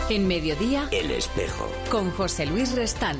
En Mediodía, El Espejo. Con José Luis Restán.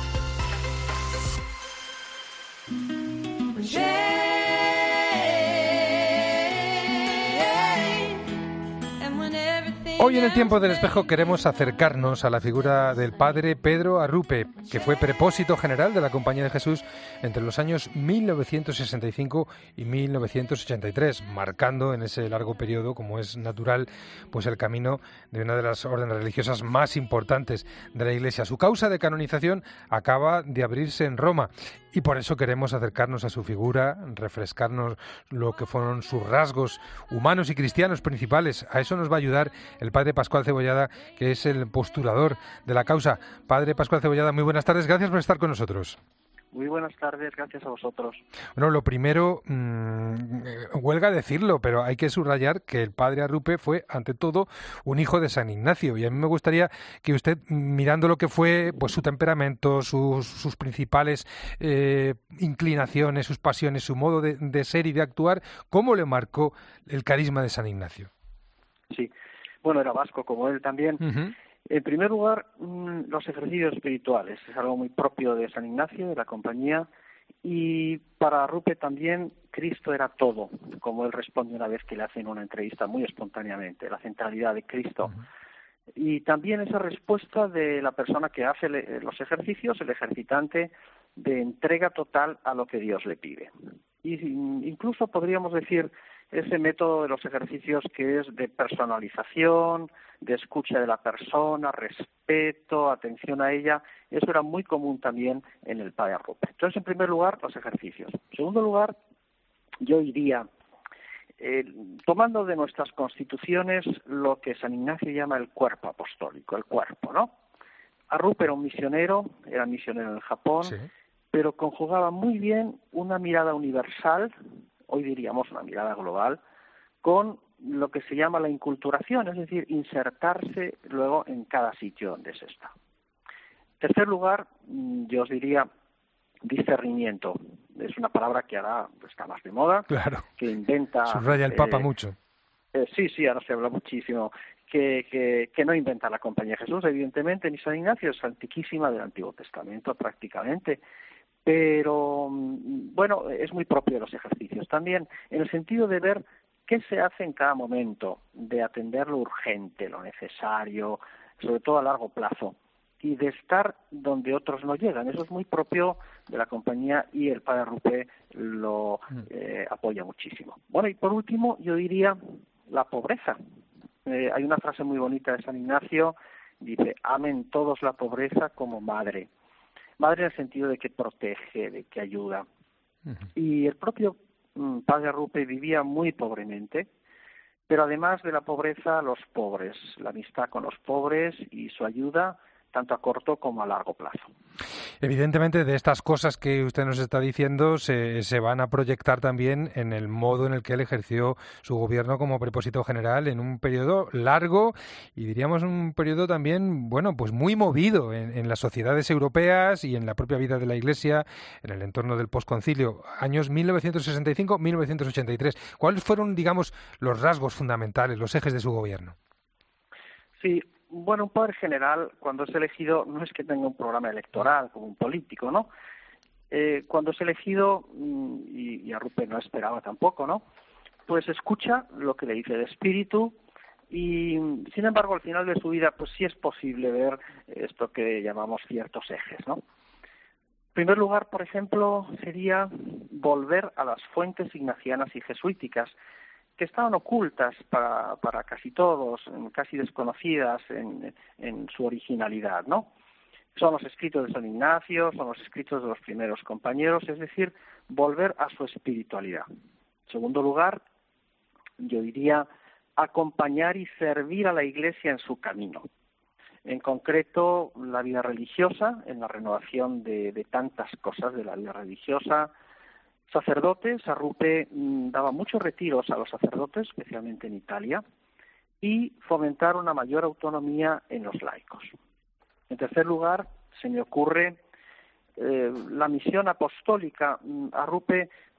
Hoy en el Tiempo del Espejo queremos acercarnos a la figura del padre Pedro Arrupe, que fue prepósito general de la Compañía de Jesús entre los años 1965 y 1983, marcando en ese largo periodo, como es natural, pues el camino de una de las órdenes religiosas más importantes de la Iglesia. Su causa de canonización acaba de abrirse en Roma y por eso queremos acercarnos a su figura, refrescarnos lo que fueron sus rasgos humanos y cristianos principales. A eso nos va a ayudar el padre Pascual Cebollada, que es el postulador de la causa. Padre Pascual Cebollada, muy buenas tardes, gracias por estar con nosotros. Muy buenas tardes, gracias a vosotros. Bueno, lo primero, huelga decirlo, pero hay que subrayar que el padre Arrupe fue, ante todo, un hijo de San Ignacio. Y a mí me gustaría que usted, mirando lo que fue pues su temperamento, sus principales inclinaciones, sus pasiones, su modo de ser y de actuar, ¿cómo le marcó el carisma de San Ignacio? Sí, bueno, era vasco como él también. Uh-huh. En primer lugar, los ejercicios espirituales. Es algo muy propio de San Ignacio, de la compañía. Y para Arrupe también Cristo era todo, como él responde una vez que le hacen una entrevista muy espontáneamente, la centralidad de Cristo. Uh-huh. Y también esa respuesta de la persona que hace los ejercicios, el ejercitante, de entrega total a lo que Dios le pide. Y incluso podríamos decir ese método de los ejercicios que es de personalización, de escucha de la persona, respeto, atención a ella, eso era muy común también en el padre Arrupe. Entonces, en primer lugar, los ejercicios. En segundo lugar, yo iría tomando de nuestras constituciones lo que San Ignacio llama el cuerpo apostólico, el cuerpo, ¿no? Arrupe era misionero en Japón, sí, pero conjugaba muy bien una mirada universal, hoy diríamos una mirada global, con lo que se llama la inculturación, es decir, insertarse luego en cada sitio donde se está. En tercer lugar, yo os diría discernimiento. Es una palabra que ahora está más de moda, claro, que inventa... Subraya el Papa mucho. Sí, ahora se habla muchísimo, que no inventa la Compañía de Jesús, evidentemente, ni San Ignacio, es antiquísima del Antiguo Testamento prácticamente, pero bueno, es muy propio de los ejercicios también, en el sentido de ver qué se hace en cada momento, de atender lo urgente, lo necesario, sobre todo a largo plazo, y de estar donde otros no llegan. Eso es muy propio de la compañía y el padre Arrupe lo apoya muchísimo. Bueno, y por último, yo diría la pobreza. Hay una frase muy bonita de San Ignacio, dice, amen todos la pobreza como madre. Madre en el sentido de que protege, de que ayuda. Uh-huh. Y el propio padre Arrupe vivía muy pobremente, pero además de la pobreza, los pobres, la amistad con los pobres y su ayuda, tanto a corto como a largo plazo. Evidentemente, de estas cosas que usted nos está diciendo se van a proyectar también en el modo en el que él ejerció su gobierno como prepósito general en un periodo largo y diríamos un periodo también, bueno, pues muy movido en las sociedades europeas y en la propia vida de la Iglesia, en el entorno del posconcilio, años 1965-1983. ¿Cuáles fueron, digamos, los rasgos fundamentales, los ejes de su gobierno? Sí. Bueno, un padre general, cuando es elegido, no es que tenga un programa electoral como un político, ¿no? Cuando es elegido, y Arrupe no esperaba tampoco, ¿no? Pues escucha lo que le dice el Espíritu y, sin embargo, al final de su vida, pues sí es posible ver esto que llamamos ciertos ejes, ¿no? En primer lugar, por ejemplo, sería volver a las fuentes ignacianas y jesuíticas, que estaban ocultas para casi todos, casi desconocidas en su originalidad, ¿no? Son los escritos de San Ignacio, son los escritos de los primeros compañeros, es decir, volver a su espiritualidad. En segundo lugar, yo diría acompañar y servir a la Iglesia en su camino. En concreto, la vida religiosa, en la renovación de tantas cosas de la vida religiosa. Sacerdotes, Arrupe daba muchos retiros a los sacerdotes, especialmente en Italia, y fomentar una mayor autonomía en los laicos. En tercer lugar, se me ocurre la misión apostólica. Arrupe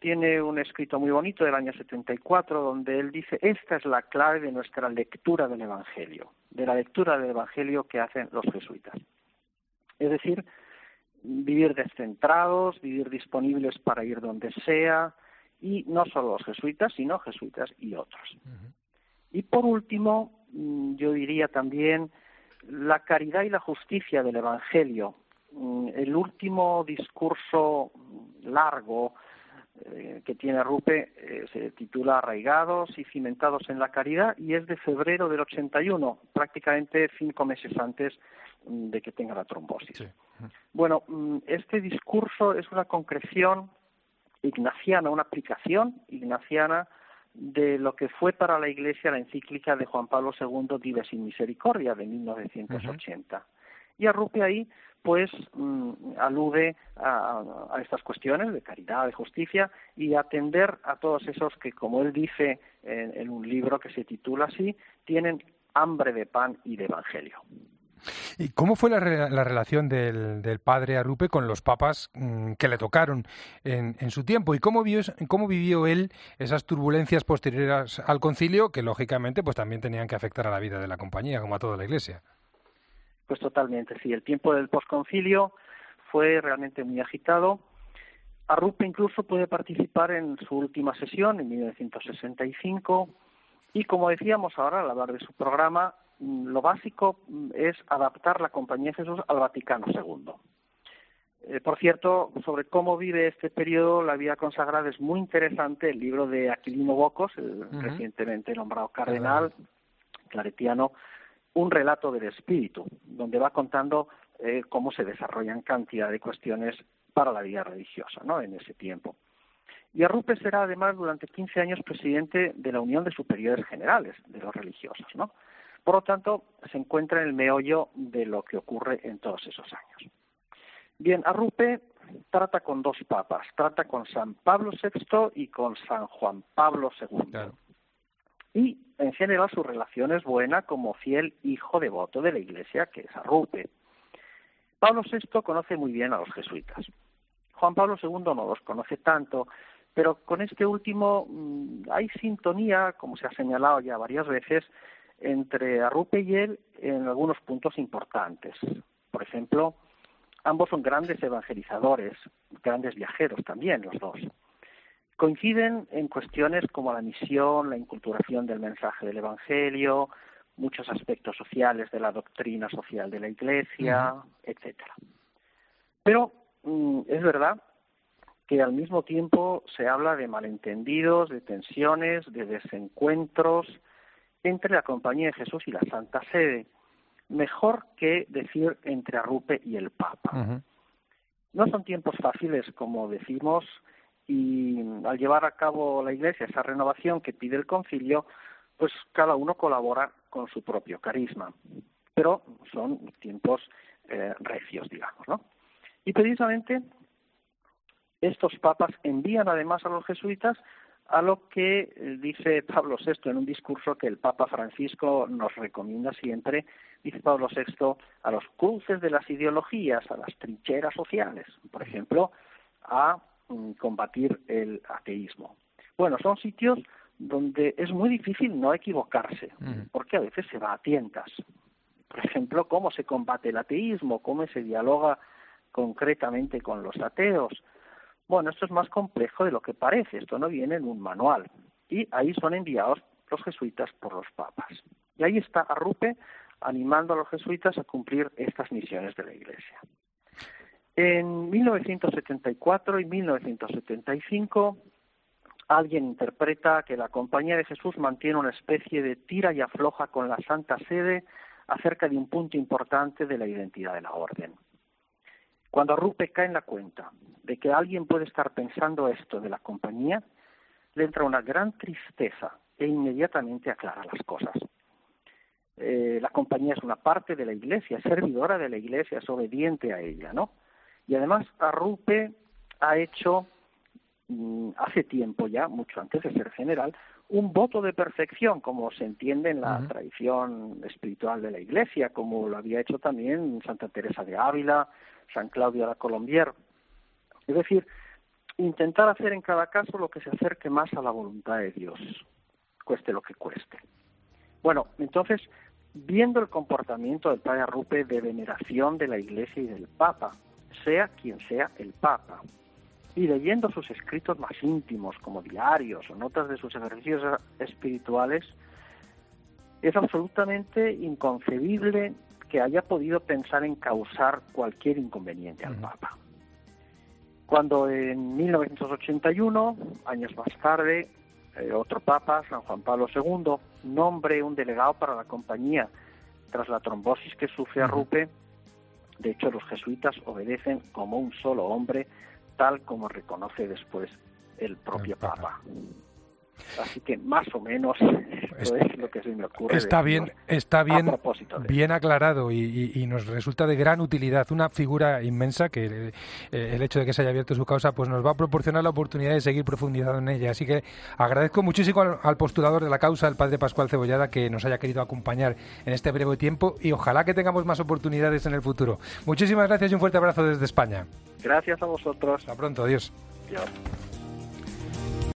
tiene un escrito muy bonito del año 74 donde él dice: esta es la clave de nuestra lectura del Evangelio, de la lectura del Evangelio que hacen los jesuitas. Es decir, vivir descentrados, vivir disponibles para ir donde sea, y no solo los jesuitas, sino jesuitas y otros. Y por último, yo diría también la caridad y la justicia del Evangelio. El último discurso largo que tiene Rupe se titula Arraigados y cimentados en la caridad, y es de febrero del 81, prácticamente 5 meses antes de que tenga la trombosis. Sí. Bueno, este discurso es una concreción ignaciana, una aplicación ignaciana de lo que fue para la Iglesia la encíclica de Juan Pablo II, Dives in Misericordia, de 1980. Y Arrupe ahí pues alude a estas cuestiones de caridad, de justicia, y atender a todos esos que, como él dice en un libro que se titula así, tienen hambre de pan y de evangelio. ¿Y cómo fue la relación del padre Arrupe con los papas que le tocaron en su tiempo? ¿Y cómo vivió él esas turbulencias posteriores al concilio que, lógicamente, pues también tenían que afectar a la vida de la compañía, como a toda la Iglesia? Pues totalmente, sí. El tiempo del posconcilio fue realmente muy agitado. Arrupe incluso puede participar en su última sesión, en 1965, y como decíamos ahora al hablar de su programa, lo básico es adaptar la Compañía de Jesús al Vaticano II. Por cierto, sobre cómo vive este periodo, la vida consagrada, es muy interesante el libro de Aquilino Bocos, el recientemente nombrado cardenal claretiano, un relato del espíritu, donde va contando cómo se desarrollan cantidad de cuestiones para la vida religiosa, ¿no?, en ese tiempo. Y Arrupe será además durante 15 años presidente de la Unión de Superiores Generales de los Religiosos, ¿no? Por lo tanto, se encuentra en el meollo de lo que ocurre en todos esos años. Bien, Arrupe trata con 2 papas, trata con San Pablo VI y con San Juan Pablo II. Claro. Y, en general, su relación es buena como fiel hijo devoto de la Iglesia, que es Arrupe. Pablo VI conoce muy bien a los jesuitas. Juan Pablo II no los conoce tanto, pero con este último hay sintonía, como se ha señalado ya varias veces, entre Arrupe y él en algunos puntos importantes. Por ejemplo, ambos son grandes evangelizadores, grandes viajeros también, los dos. Coinciden en cuestiones como la misión, la inculturación del mensaje del Evangelio, muchos aspectos sociales de la doctrina social de la Iglesia, etcétera. Pero es verdad que al mismo tiempo se habla de malentendidos, de tensiones, de desencuentros entre la Compañía de Jesús y la Santa Sede, mejor que decir entre Arrupe y el Papa. No son tiempos fáciles, como decimos, y al llevar a cabo la Iglesia esa renovación que pide el concilio, pues cada uno colabora con su propio carisma. Pero son tiempos recios, digamos, ¿no? Y precisamente estos papas envían además a los jesuitas a lo que dice Pablo VI en un discurso que el Papa Francisco nos recomienda siempre. Dice Pablo VI: a los cruces de las ideologías, a las trincheras sociales, por ejemplo, a combatir el ateísmo. Bueno, son sitios donde es muy difícil no equivocarse, porque a veces se va a tientas. Por ejemplo, cómo se combate el ateísmo, cómo se dialoga concretamente con los ateos. Bueno, esto es más complejo de lo que parece, esto no viene en un manual. Y ahí son enviados los jesuitas por los papas. Y ahí está Arrupe animando a los jesuitas a cumplir estas misiones de la Iglesia. En 1974 y 1975, alguien interpreta que la Compañía de Jesús mantiene una especie de tira y afloja con la Santa Sede acerca de un punto importante de la identidad de la Orden. Cuando Arrupe cae en la cuenta de que alguien puede estar pensando esto de la Compañía, le entra una gran tristeza e inmediatamente aclara las cosas. La Compañía es una parte de la Iglesia, es servidora de la Iglesia, es obediente a ella, ¿no? Y además Arrupe ha hecho, hace tiempo ya, mucho antes de ser general, un voto de perfección, como se entiende en la tradición espiritual de la Iglesia, como lo había hecho también Santa Teresa de Ávila, San Claudio la Colombier. Es decir, intentar hacer en cada caso lo que se acerque más a la voluntad de Dios, cueste lo que cueste. Bueno, entonces, viendo el comportamiento del padre Arrupe de veneración de la Iglesia y del Papa, sea quien sea el Papa, y leyendo sus escritos más íntimos, como diarios o notas de sus ejercicios espirituales, es absolutamente inconcebible que haya podido pensar en causar cualquier inconveniente al Papa. Cuando en 1981, años más tarde, otro Papa, San Juan Pablo II, nombre un delegado para la compañía tras la trombosis que sufre Arrupe, de hecho los jesuitas obedecen como un solo hombre, tal como reconoce después el propio Papa. Así que más o menos esto es lo que se me ocurre. Está bien bien aclarado y nos resulta de gran utilidad. Una figura inmensa que el hecho de que se haya abierto su causa pues nos va a proporcionar la oportunidad de seguir profundizando en ella. Así que agradezco muchísimo al postulador de la causa, el padre Pascual Cebollada, que nos haya querido acompañar en este breve tiempo y ojalá que tengamos más oportunidades en el futuro. Muchísimas gracias y un fuerte abrazo desde España. Gracias a vosotros. Hasta pronto, adiós. Adiós.